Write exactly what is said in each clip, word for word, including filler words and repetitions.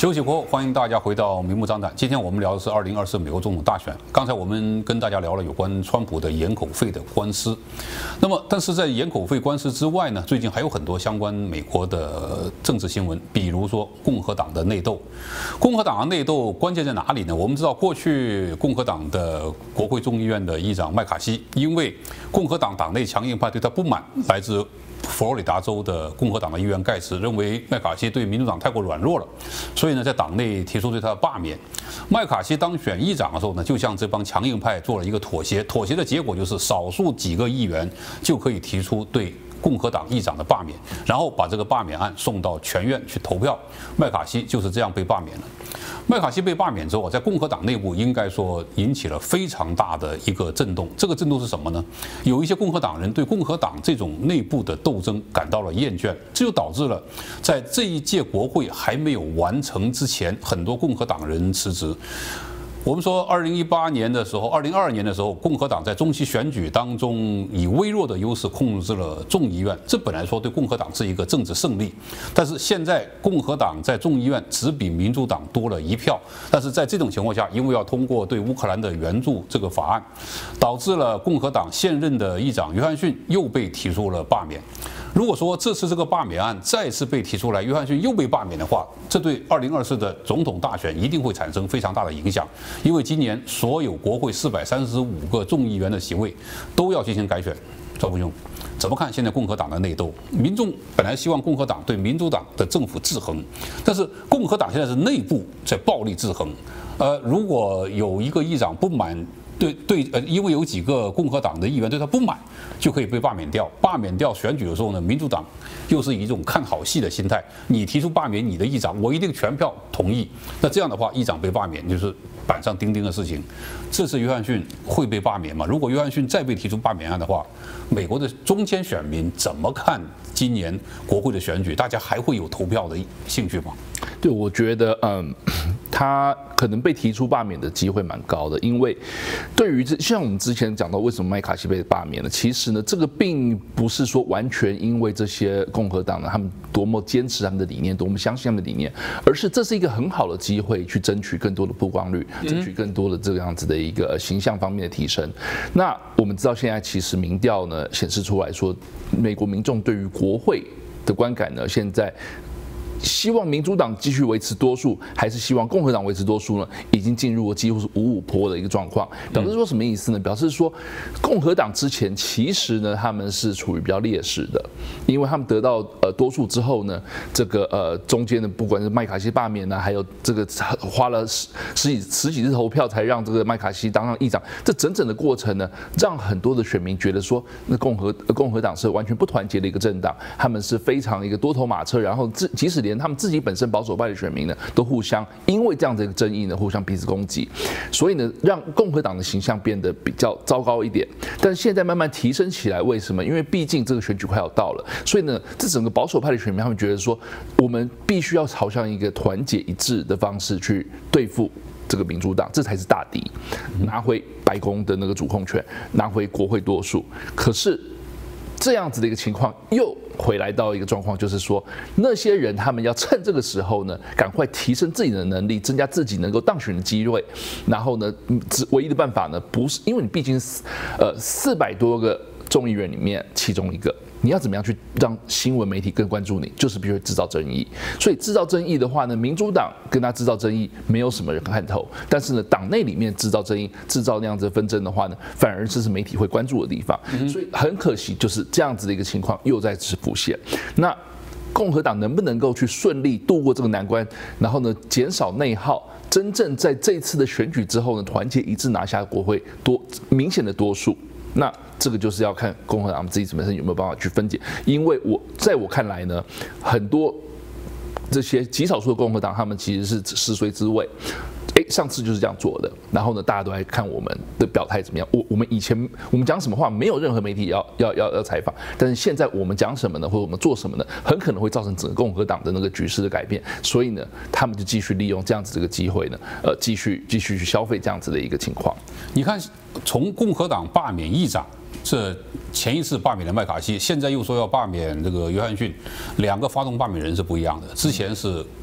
休息过后，欢迎大家回到明目张胆。今天我们聊的是二零二四美国总统大选。刚才我们跟大家聊了有关川普的掩口费的官司。那么，但是在掩口费官司之外呢，最近还有很多相关美国的政治新闻，比如说共和党的内斗。共和党的内斗关键在哪里呢？我们知道，过去共和党的国会众议院的议长麦卡锡，因为共和党党内强硬派对他不满，来自佛罗里达州的共和党的议员盖茨认为麦卡锡对民主党太过软弱了，所以呢，在党内提出对他的罢免。麦卡锡当选议长的时候呢，就向这帮强硬派做了一个妥协，妥协的结果就是少数几个议员就可以提出对共和党议长的罢免，然后把这个罢免案送到全院去投票。麦卡锡就是这样被罢免了。麦卡锡被罢免之后，在共和党内部应该说引起了非常大的一个震动。这个震动是什么呢？有一些共和党人对共和党这种内部的斗争感到了厌倦，这就导致了在这一届国会还没有完成之前，很多共和党人辞职。我们说，二零一八年的时候，二零二二年的时候，共和党在中期选举当中以微弱的优势控制了众议院，这本来说对共和党是一个政治胜利。但是现在共和党在众议院只比民主党多了一票，但是在这种情况下，因为要通过对乌克兰的援助这个法案，导致了共和党现任的议长约翰逊又被提出了罢免。如果说这次这个罢免案再次被提出来，约翰逊又被罢免的话，这对二零二四的总统大选一定会产生非常大的影响。因为今年所有国会四百三十五个众议员的席位都要进行改选。赵福兄，怎么看现在共和党的内斗？民众本来希望共和党对民主党的政府制衡，但是共和党现在是内部在暴力制衡。呃，如果有一个议长不满，对对，呃，因为有几个共和党的议员对他不满，就可以被罢免掉。罢免掉选举的时候呢，民主党又是以一种看好戏的心态，你提出罢免你的议长，我一定全票同意。那这样的话，议长被罢免就是板上钉钉的事情。这次约翰逊会被罢免吗？如果约翰逊再被提出罢免案的话，美国的中间选民怎么看今年国会的选举？大家还会有投票的兴趣吗？ 对，我觉得，嗯，他可能被提出罢免的机会蛮高的，因为对于这像我们之前讲到，为什么麦卡锡被罢免了？其实呢，这个并不是说完全因为这些共和党呢，他们多么坚持他们的理念，多么相信他们的理念，而是这是一个很好的机会去争取更多的曝光率，争取更多的这个样子的一个形象方面的提升。那我们知道，现在其实民调呢显示出来说，美国民众对于国会的观感呢，现在希望民主党继续维持多数，还是希望共和党维持多数呢？已经进入了几乎是五五波的一个状况。表示说什么意思呢？表示说共和党之前其实呢他们是处于比较劣势的，因为他们得到呃多数之后呢，这个呃中间的不管是麦卡锡罢免啊，还有这个花了十十几十几次投票才让这个麦卡锡当上议长，这整整的过程呢，让很多的选民觉得说，那共和共和党是完全不团结的一个政党，他们是非常一个多头马车，然后自即使连他们自己本身保守派的选民呢，都互相因为这样的一个争议呢，互相彼此攻击，所以呢，让共和党的形象变得比较糟糕一点。但是现在慢慢提升起来，为什么？因为毕竟这个选举快要到了，所以呢，这整个保守派的选民他们觉得说，我们必须要朝向一个团结一致的方式去对付这个民主党，这才是大敌，拿回白宫的那个主控权，拿回国会多数。可是这样子的一个情况又回来到一个状况，就是说那些人他们要趁这个时候呢，赶快提升自己的能力，增加自己能够当选的机会。然后呢，只唯一的办法呢，不是因为你毕竟是呃四百多个众议员里面其中一个。你要怎么样去让新闻媒体更关注你？就是必须制造争议。所以制造争议的话呢，民主党跟他制造争议没有什么人看头，但是呢，党内里面制造争议、制造那样子的纷争的话呢，反而这是媒体会关注的地方。所以很可惜，就是这样子的一个情况又再次浮现。那共和党能不能够去顺利度过这个难关，然后呢，减少内耗？真正在这次的选举之后呢，团结一致拿下国会多明显的多数。那这个就是要看共和党自己本身有没有办法去分解，因为我在我看来呢，很多这些极少数的共和党，他们其实是食髓知味。哎，上次就是这样做的，然后呢，大家都来看我们的表态怎么样。我我们以前我们讲什么话，没有任何媒体要要要要采访，但是现在我们讲什么呢，或者我们做什么呢，很可能会造成整个共和党的那个局势的改变。所以呢，他们就继续利用这样子这个机会呢，呃，继续继续去消费这样子的一个情况。 你看，从共和党罢免议长，这前一次罢免了麦卡锡，现在又说要罢免这个约翰逊，两个发动罢免人是不一样的。之前是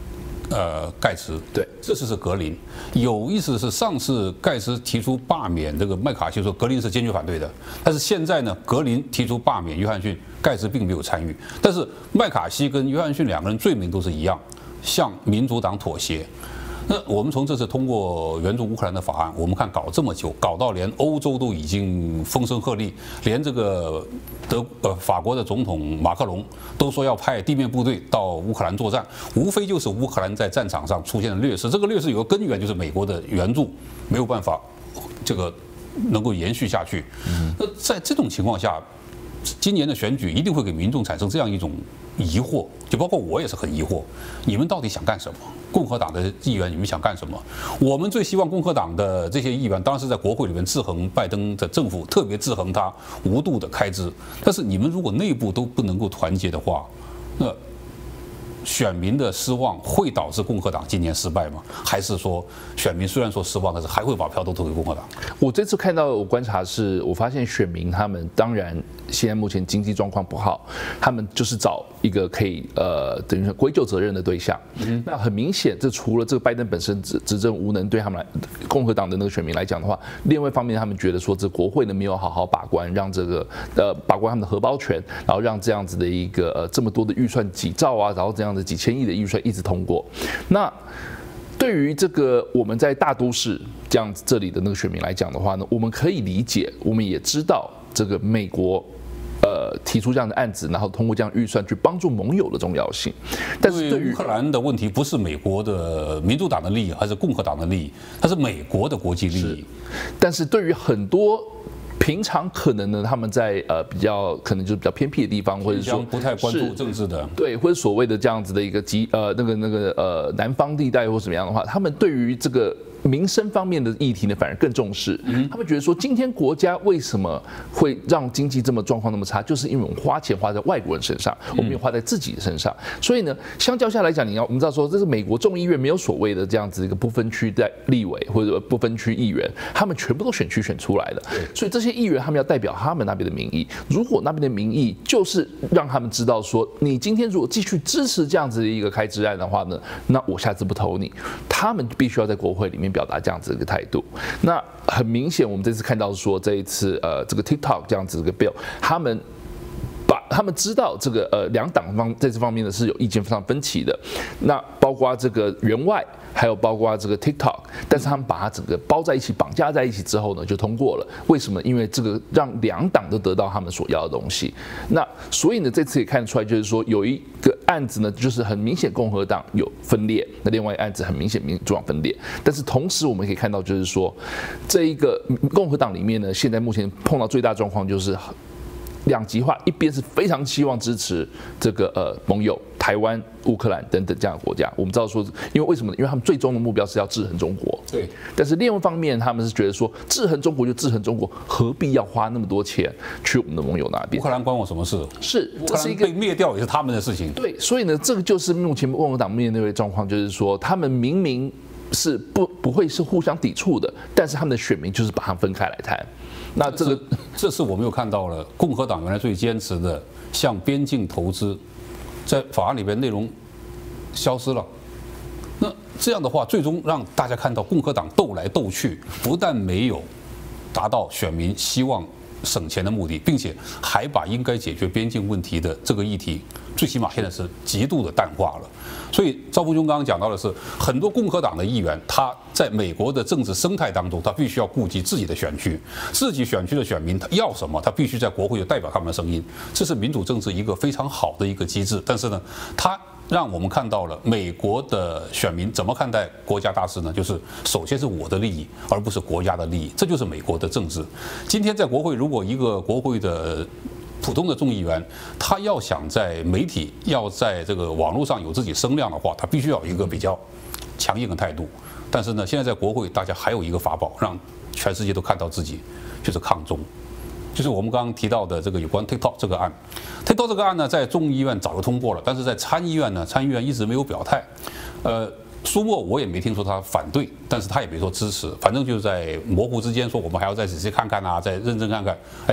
呃盖茨， 对， 这次是格林。有意思的是，上次盖茨提出罢免这个麦卡锡，说格林是坚决反对的，但是现在呢，格林提出罢免约翰逊，盖茨并没有参与。但是麦卡锡跟约翰逊两个人罪名都是一样，向民主党妥协。那我们从这次通过援助乌克兰的法案，我们看搞这么久，搞到连欧洲都已经风声鹤唳，连这个德呃法国的总统马克龙都说要派地面部队到乌克兰作战，无非就是乌克兰在战场上出现了劣势。这个劣势有个根源就是美国的援助没有办法这个能够延续下去。那在这种情况下，今年的选举一定会给民众产生这样一种疑惑，就包括我也是很疑惑，你们到底想干什么？共和党的议员，你们想干什么？我们最希望共和党的这些议员，当然是在国会里面制衡拜登的政府，特别制衡他无度的开支。但是你们如果内部都不能够团结的话，那选民的失望会导致共和党今年失败吗？还是说选民虽然说失望，但是还会把票都投给共和党？ 我这次看到，我观察是，我发现选民他们当然现在目前经济状况不好，他们就是找一个可以呃等于说归咎责任的对象。嗯、那很明显，这除了这个拜登本身执执政无能对他们来共和党的那个选民来讲的话，另外一方面他们觉得说这国会呢没有好好把关，让这个呃把关他们的荷包权，然后让这样子的一个呃这么多的预算几兆啊，然后这样的几千亿的预算一直通过。那对于这个我们在大都市这样子这里的那个选民来讲的话呢，我们可以理解，我们也知道这个美国呃提出这样的案子，然后通过这样预算去帮助盟友的重要性。但是对于乌克兰的问题，不是美国的民主党的利益，还是共和党的利益，它是美国的国际利益。 但是对于很多平常可能呢，他们在呃比较可能就是比较偏僻的地方，或者说不太关注政治的，对， 或者所谓的这样子的一个极呃那个那个呃南方地带或怎么样的话，他们对于这个民生方面的议题呢，反而更重视。他们觉得说，今天国家为什么会让经济这么状况那么差，就是因为我们花钱花在外国人身上，我们没有花在自己的身上。所以呢，相较下来讲，你要我们知道说，这是美国众议院没有所谓的这样子一个不分区在立委或者不分区议员，他们全部都选区选出来的。所以这些议员他们要代表他们那边的民意。如果那边的民意就是让他们知道说，你今天如果继续支持这样子的一个开支案的话呢，那我下次不投你。他们必须要在国会里面表达这样子的一个态度。那很明显，我们这次看到说，这一次呃这个 TikTok 这样子的一个 bill， 他们把他们知道这个呃两党方在这方面呢是有意见非常分歧的。那包括这个援外，还有包括这个 TikTok， 但是他们把它整个包在一起、绑架在一起之后呢，就通过了。为什么？因为这个让两党都得到他们所要的东西。那所以呢，这次也看得出来，就是说有一个案子呢，就是很明显共和党有分裂，那另外一个案子很明显民主党分裂。但是同时我们可以看到，就是说这一个共和党里面呢，现在目前碰到最大状况就是两极化，一边是非常希望支持这个呃盟友台湾、乌克兰等等这样的国家。我们知道说，因为为什么呢？因为他们最终的目标是要制衡中国。 对。 但是另外一方面，他们是觉得说，制衡中国就制衡中国，何必要花那么多钱去我们的盟友那边？ 乌克兰关我什么事？ 是， 这是一个被灭掉也是他们的事情。 对，所以呢，这个就是目前共和党面对的状况，就是说他们明明是不不会是互相抵触的，但是他们的选民就是把它分开来谈。那这个， 这次我们又看到了共和党原来最坚持的向边境投资，在法案里边内容消失了。那这样的话，最终让大家看到共和党斗来斗去，不但没有达到选民希望省钱的目的，并且还把应该解决边境问题的这个议题，最起码现在是极度的淡化了。所以赵伯兄刚刚讲到的是，很多共和党的议员，他在美国的政治生态当中，他必须要顾及自己的选区，自己选区的选民他要什么，他必须在国会有代表他们的声音，这是民主政治一个非常好的一个机制。但是呢，他让我们看到了美国的选民怎么看待国家大事呢？就是首先是我的利益，而不是国家的利益，这就是美国的政治。今天在国会，如果一个国会的普通的众议员，他要想在媒体、要在这个网络上有自己声量的话，他必须要有一个比较强硬的态度。但是呢，现在在国会，大家还有一个法宝，让全世界都看到自己，就是抗中。就是我们刚刚提到的这个有关 TikTok 这个案 ，TikTok 这个案呢，在众议院早就通过了，但是在参议院呢，参议院一直没有表态。呃，苏默我也没听说他反对，但是他也没说支持，反正就是在模糊之间说我们还要再仔细看看啊，再认真看看。哎，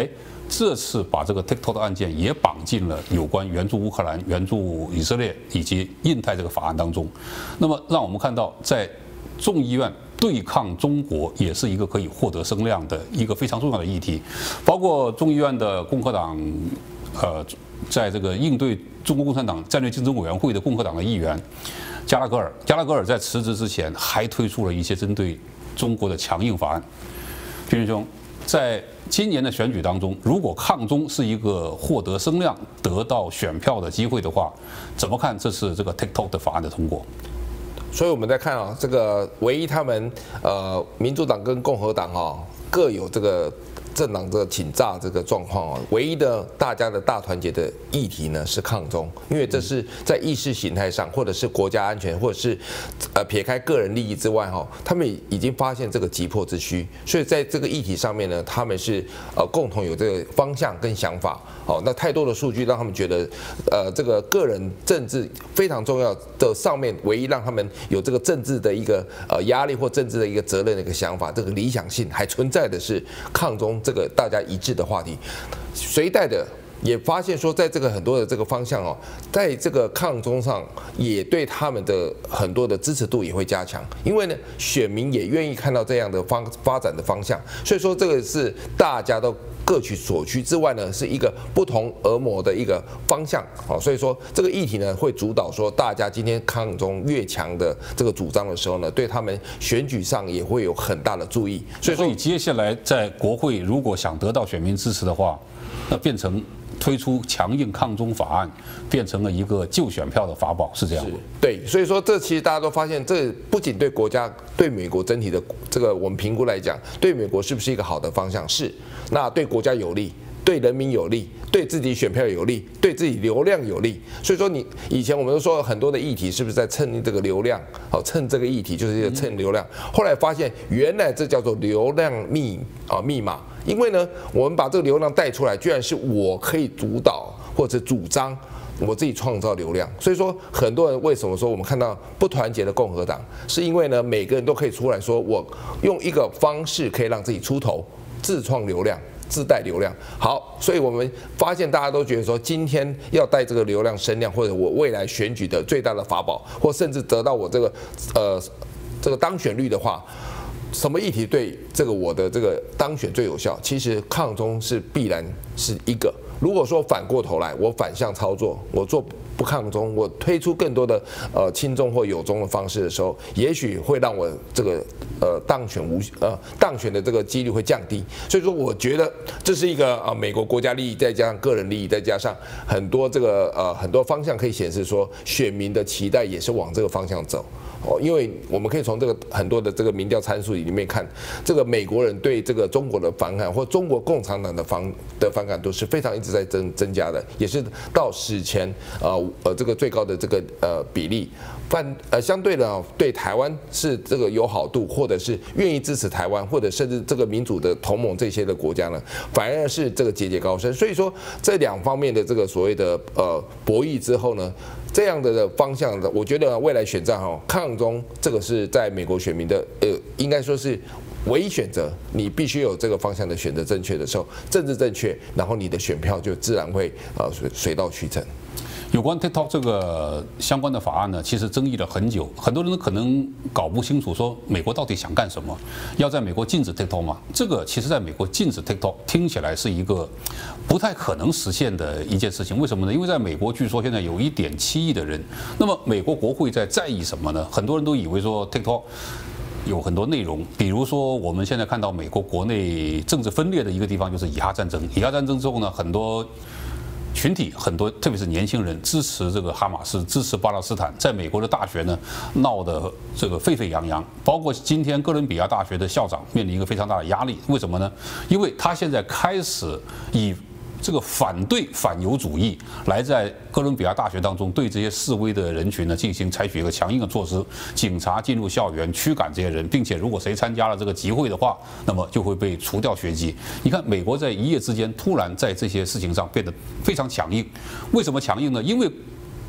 这次把这个 TikTok 的案件也绑进了有关援助乌克兰、援助以色列以及印太这个法案当中。那么，让我们看到，在众议院对抗中国也是一个可以获得声量的一个非常重要的议题。包括众议院的共和党，呃，在这个应对中国共产党战略竞争委员会的共和党的议员加拉格尔，加拉格尔在辞职之前还推出了一些针对中国的强硬法案。平兄，在今年的选举当中，如果抗中是一个获得声量、得到选票的机会的话，怎么看这次这个 TikTok 的法案的通过？ 所以我们在看啊，这个唯一他们呃民主党跟共和党啊各有这个政党的请诈这个状况啊，唯一的大家的大团结的议题呢是抗中，因为这是在意识形态上，或者是国家安全，或者是呃撇开个人利益之外哈，他们已经发现这个急迫之需，所以在这个议题上面呢，他们是呃共同有这个方向跟想法。哦，那太多的数据让他们觉得，呃，这个个人政治非常重要的上面，唯一让他们有这个政治的一个呃压力或政治的一个责任的一个想法，这个理想性还存在的是抗中这个大家一致的话题，随带的。也发现说，在这个很多的这个方向哦，在这个抗中上，也对他们的很多的支持度也会加强，因为呢，选民也愿意看到这样的方发展的方向，所以说这个是大家都各取所需之外呢，是一个不同而谋的一个方向哦，所以说这个议题呢，会主导说大家今天抗中越强的这个主张的时候呢，对他们选举上也会有很大的注意， 所以说，接下来在国会如果想得到选民支持的话，那变成。推出强硬抗中法案，变成了一个旧选票的法宝，是这样吗？ 对，所以说这其实大家都发现，这不仅对国家、对美国整体的这个我们评估来讲，对美国是不是一个好的方向？是，那对国家有利，对人民有利，对自己选票有利，对自己流量有利。所以说，你以前我们都说很多的议题是不是在蹭这个流量？好，蹭这个议题就是蹭流量。后来发现，原来这叫做流量密啊密码。因为呢，我们把这个流量带出来，居然是我可以主导或者主张我自己创造流量。所以说，很多人为什么说我们看到不团结的共和党，是因为呢，每个人都可以出来说，我用一个方式可以让自己出头，自创流量。自带流量好，所以我们发现大家都觉得说，今天要带这个流量声量，或者我未来选举的最大的法宝，或甚至得到我这个呃这个当选率的话。什么议题对这个我的这个当选最有效？其实抗中是必然是一个。如果说反过头来，我反向操作，我做不抗中，我推出更多的呃亲中或友中的方式的时候，也许会让我这个呃当选无呃当选的这个几率会降低。所以说，我觉得这是一个啊、呃、美国国家利益，再加上个人利益，再加上很多这个呃很多方向可以显示说，选民的期待也是往这个方向走。哦，因为我们可以从这个很多的这个民调参数里面看，这个美国人对这个中国的反感或中国共产党的反的反感度是非常一直在增增加的，也是到史前呃呃这个最高的这个呃比例。反呃相对的对台湾是这个友好度，或者是愿意支持台湾，或者甚至这个民主的同盟这些的国家呢，反而是这个节节高升。所以说这两方面的这个所谓的呃博弈之后呢。这样的方向的，我觉得未来选战哈，抗中这个是在美国选民的呃，应该说是唯一选择。你必须有这个方向的选择正确的时候，政治正确，然后你的选票就自然会呃水水到渠成。 有关 TikTok 这个相关的法案呢，其实争议了很久，很多人可能搞不清楚，说美国到底想干什么？要在美国禁止 TikTok 吗？这个其实在美国禁止 TikTok 听起来是一个不太可能实现的一件事情。为什么呢？因为在美国，据说现在有一点七亿的人。那么美国国会在在意什么呢？很多人都以为说 TikTok 有很多内容，比如说我们现在看到美国国内政治分裂的一个地方就是以哈战争。以哈战争之后呢，很多群体很多，特别是年轻人支持这个哈马斯，支持巴勒斯坦，在美国的大学呢闹得这个沸沸扬扬。包括今天哥伦比亚大学的校长面临一个非常大的压力，为什么呢？因为他现在开始以这个反对反犹主义来在哥伦比亚大学当中对这些示威的人群呢进行采取一个强硬的措施，警察进入校园驱赶这些人，并且如果谁参加了这个集会的话，那么就会被除掉学籍。你看，美国在一夜之间突然在这些事情上变得非常强硬。为什么强硬呢？因为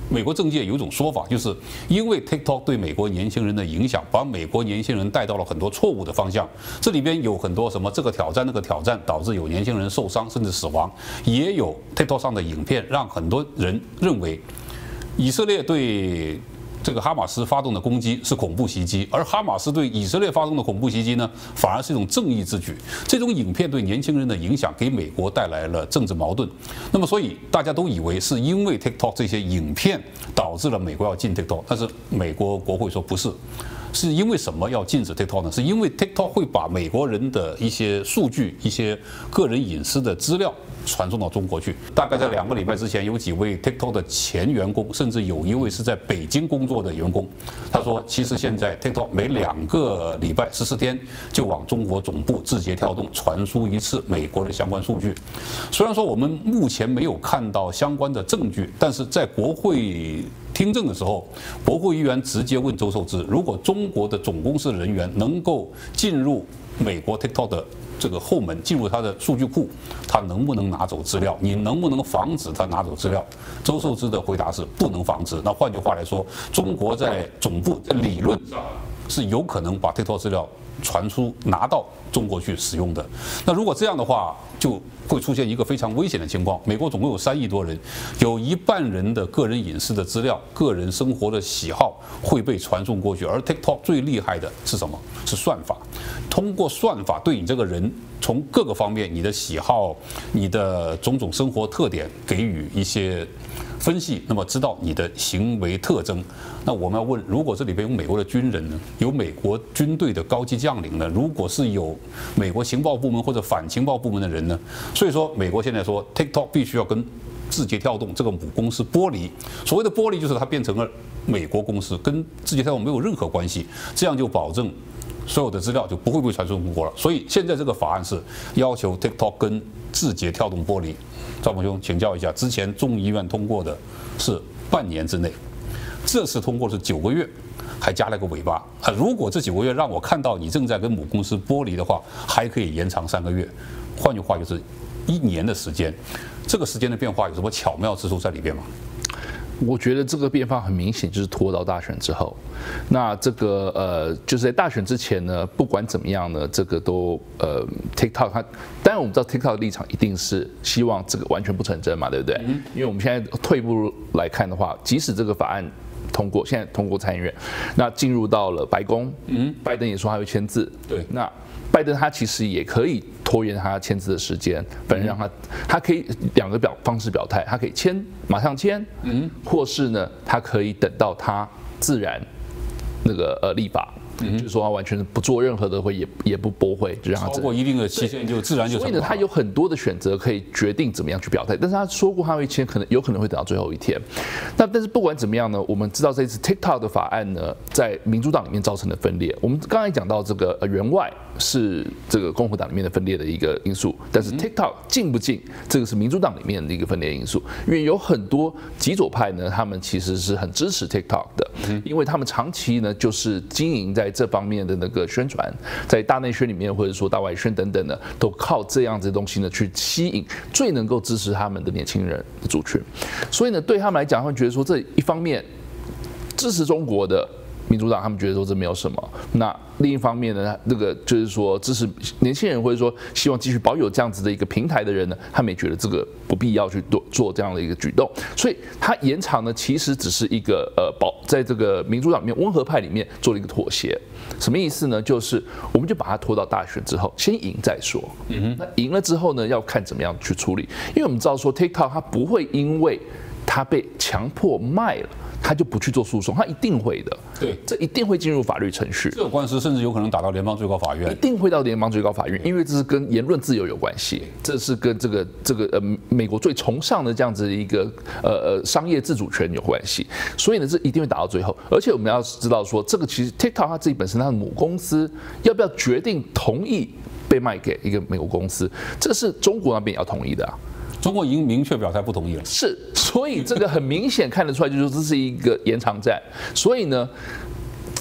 美国政界有一种说法，就是因为 TikTok 对美国年轻人的影响，把美国年轻人带到了很多错误的方向。这里边有很多什么这个挑战那个挑战，导致有年轻人受伤甚至死亡，也有 TikTok 上的影片让很多人认为以色列对这个哈马斯发动的攻击是恐怖袭击，而哈马斯对以色列发动的恐怖袭击呢，反而是一种正义之举。这种影片对年轻人的影响，给美国带来了政治矛盾。那么，所以大家都以为是因为 TikTok 这些影片导致了美国要禁 TikTok， 但是美国国会说不是。是因为什么要禁止 TikTok 呢？是因为 TikTok 会把美国人的一些数据、一些个人隐私的资料传送到中国去。大概在两个礼拜之前，有几位 TikTok 的前员工，甚至有一位是在北京工作的员工，他说，其实现在 TikTok 每两个礼拜十四天就往中国总部字节跳动传输一次美国的相关数据。虽然说我们目前没有看到相关的证据，但是在国会听证的时候，国会议员直接问周受资，如果中国的总公司人员能够进入美国 TikTok 的这个后门，进入他的数据库，他能不能拿走资料？你能不能防止他拿走资料？周受资的回答是不能防止。那换句话来说，中国在总部在理论上是有可能把 TikTok 资料传出拿到中国去使用的。那如果这样的话，就会出现一个非常危险的情况。美国总共有三亿多人，有一半人的个人隐私的资料、个人生活的喜好会被传送过去。而 TikTok 最厉害的是什么？是算法。通过算法对你这个人从各个方面，你的喜好、你的种种生活特点给予一些分析，那么知道你的行为特征。那我们要问，如果这里边有美国的军人呢，有美国军队的高级将领呢，如果是有美国情报部门或者反情报部门的人呢？所以说，美国现在说 TikTok 必须要跟字节跳动这个母公司剥离。所谓的剥离，就是它变成了美国公司，跟字节跳动没有任何关系，这样就保证所有的资料就不会被传送中国了。所以现在这个法案是要求 TikTok 跟字节跳动剥离。赵猛兄，请教一下，之前众议院通过的是半年之内，这次通过的是九个月，还加了个尾巴啊！如果这九个月让我看到你正在跟母公司剥离的话，还可以延长三个月。换句话就是一年的时间。这个时间的变化有什么巧妙之处在里边吗？ 我觉得这个变化很明显，就是拖到大选之后。那这个呃，就是在大选之前呢，不管怎么样呢，这个都呃 ，TikTok 它，当然我们知道 TikTok 的立场一定是希望这个完全不成真嘛，对不对？嗯、因为我们现在退一步来看的话，即使这个法案通过，现在通过参议院，那进入到了白宫，嗯，拜登也说他会签字， 对， 那拜登他其实也可以拖延他签字的时间，反正让他他可以两个表方式表态，他可以签马上签，嗯，或是呢，他可以等到他自然那个呃立法。嗯、就是说他完全不做任何的会，也也不驳回，就让他超过一定的期限就自然就成。 所以呢，他有很多的选择可以决定怎么样去表态，但是他说过他会签，可能有可能会等到最后一天。那但是不管怎么样呢，我们知道这次 TikTok 的法案呢，在民主党里面造成的分裂。我们刚才讲到这个员外是这个共和党里面的分裂的一个因素，但是 TikTok 进不进，这个是民主党里面的一个分裂因素。因为有很多极左派呢，他们其实是很支持 TikTok 的，因为他们长期呢就是经营在这方面的那个宣传，在大内宣里面或者说大外宣等等的，都靠这样子的东西呢去吸引最能够支持他们的年轻人的族群。所以呢，对他们来讲，他们觉得说这一方面支持中国的民主党，他们觉得说这没有什么。那另一方面呢，这个就是说支持年轻人或者说希望继续保有这样子的一个平台的人呢，他们也觉得这个不必要去做做这样的一个举动。所以它延长呢，其实只是一个呃保在这个民主党里面温和派里面做了一个妥协。什么意思呢？就是我们就把它拖到大选之后，先赢再说。嗯哼，那赢了之后呢，要看怎么样去处理。因为我们知道说 TikTok 它不会因为它被强迫卖了，他就不去做诉讼，他一定会的。 对， 这一定会进入法律程序。 这个官司甚至有可能打到联邦最高法院， 一定会到联邦最高法院，因为这是跟言论自由有关系，这是跟这个这个呃美国最崇尚的这样子的一个呃呃商业自主权有关系。所以呢，这一定会打到最后。而且我们要知道说，这个其实 TikTok 它自己本身它的母公司要不要决定同意被卖给一个美国公司，这是中国那边也要同意的啊。 中国已经明确表态不同意了， 是，所以这个很明显看得出来，就是说这是一个延长战。所以呢，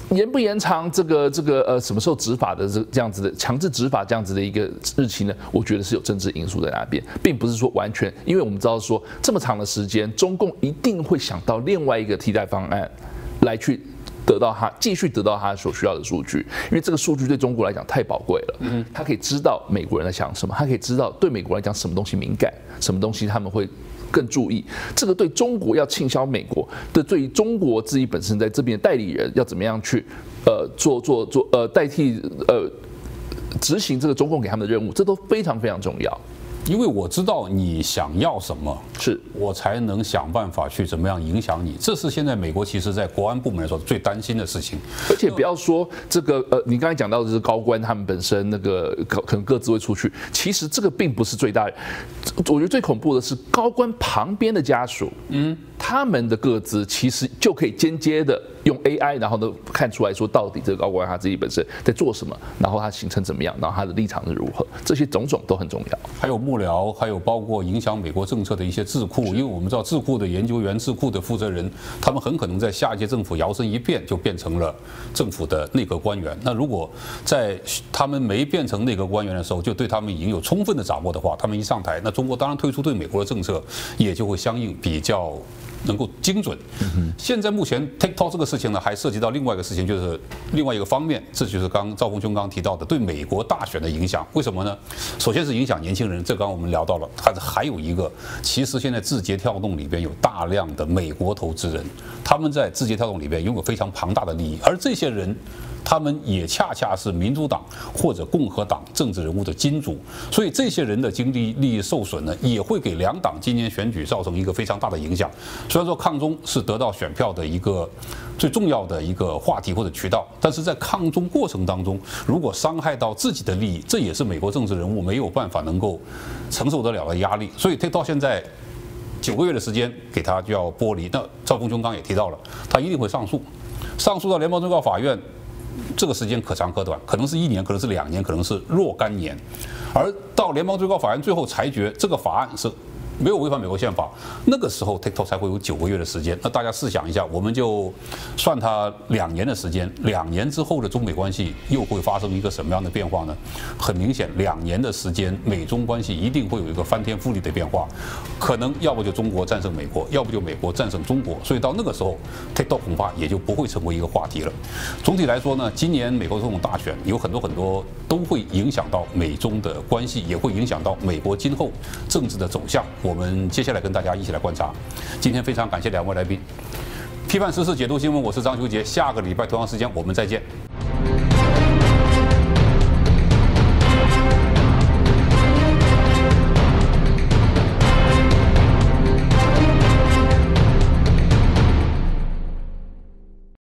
延不延长这个这个呃什么时候执法的这这样子的强制执法这样子的一个日期呢？我觉得是有政治因素在那边，并不是说完全，因为我们知道说这么长的时间，中共一定会想到另外一个替代方案来去得到他继续得到他所需要的数据，因为这个数据对中国来讲太宝贵了，嗯，他可以知道美国人在想什么，他可以知道对美国来讲什么东西敏感，什么东西他们会更注意。这个对中国要倾销美国的，对于中国自己本身在这边的代理人要怎么样去呃做做做呃代替呃执行这个中共给他们的任务，这都非常非常重要。 因为我知道你想要什么， 是我才能想办法去怎么样影响你。这是现在美国其实在国安部门来说最担心的事情。 而且不要说这个呃，你刚才讲到的是高官他们本身那个可能各自会出去，其实这个并不是最大。我觉得最恐怖的是高官旁边的家属，嗯，他们的个资其实就可以间接的用 A I， 然后呢看出来说到底这个高官他自己本身在做什么，然后他行程怎么样，然后他的立场是如何，这些种种都很重要。 还有幕僚，还有包括影响美国政策的一些智库，因为我们知道智库的研究员、智库的负责人，他们很可能在下一届政府摇身一变就变成了政府的内阁官员。那如果在他们没变成内阁官员的时候，就对他们已经有充分的掌握的话，他们一上台，那中国当然推出对美国的政策也就会相应比较能够精准。现在目前 TikTok 这个事情呢，还涉及到另外一个事情，就是另外一个方面，这就是刚赵峰兄刚提到的对美国大选的影响。为什么呢？首先是影响年轻人，这刚刚我们聊到了，它还有一个，其实现在字节跳动里边有大量的美国投资人，他们在字节跳动里边拥有非常庞大的利益，而这些人，他们也恰恰是民主党或者共和党政治人物的金主，所以这些人的经济利益受损呢，也会给两党今年选举造成一个非常大的影响。虽然说抗中是得到选票的一个最重要的一个话题或者渠道，但是在抗中过程当中，如果伤害到自己的利益，这也是美国政治人物没有办法能够承受得了的压力。所以 TikTok 现在九个月的时间给他就要剥离，那赵峰兄刚也提到了，他一定会上诉，上诉到联邦最高法院。这个时间可长可短，可能是一年，可能是两年，可能是若干年，而到联邦最高法院最后裁决这个法案是没有违反美国宪法，那个时候 TikTok 才会有九个月的时间。那大家试想一下，我们就算它两年的时间，两年之后的中美关系又会发生一个什么样的变化呢？很明显，两年的时间，美中关系一定会有一个翻天覆地的变化，可能要不就中国战胜美国，要不就美国战胜中国。所以到那个时候 ，TikTok 恐怕也就不会成为一个话题了。总体来说呢，今年美国总统大选有很多很多都会影响到美中的关系，也会影响到美国今后政治的走向。我们接下来跟大家一起来观察。今天非常感谢两位来宾，批判时事，解读新闻，我是张修杰。下个礼拜同样时间我们再见。